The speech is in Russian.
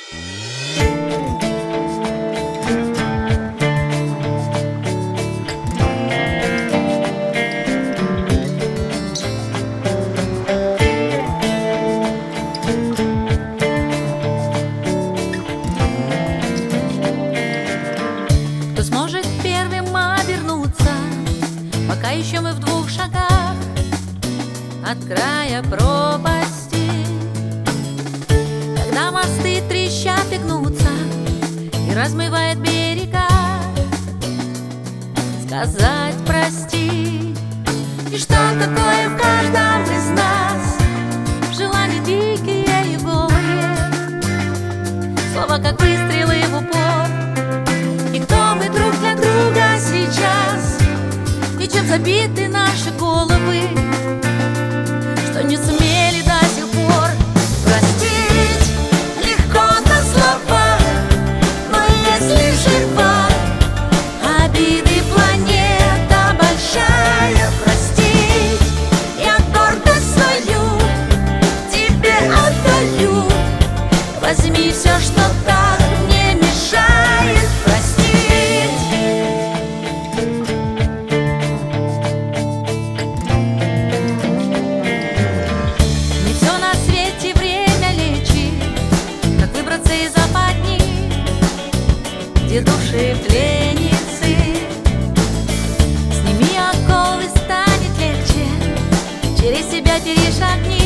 Кто сможет первым обернуться, пока еще мы в 2 шагах от края пропасти? Когда мосты трещат и гнутся, и размывает берега, сказать прости. И что такое в каждом из нас желания дикие и голые, слова как выстрелы в упор. И кто мы друг для друга сейчас, и чем забиты наши головы, что не сумели до сих пор простить. Легко на словах, но если жива обиды планета большая, простить я гордость свою тебе отдаю. Возьми все, что так мне мешает простить. Не все на свете время лечит, как выбраться из западни, где души пленницы. Сними оковы, станет легче, через себя перешагни.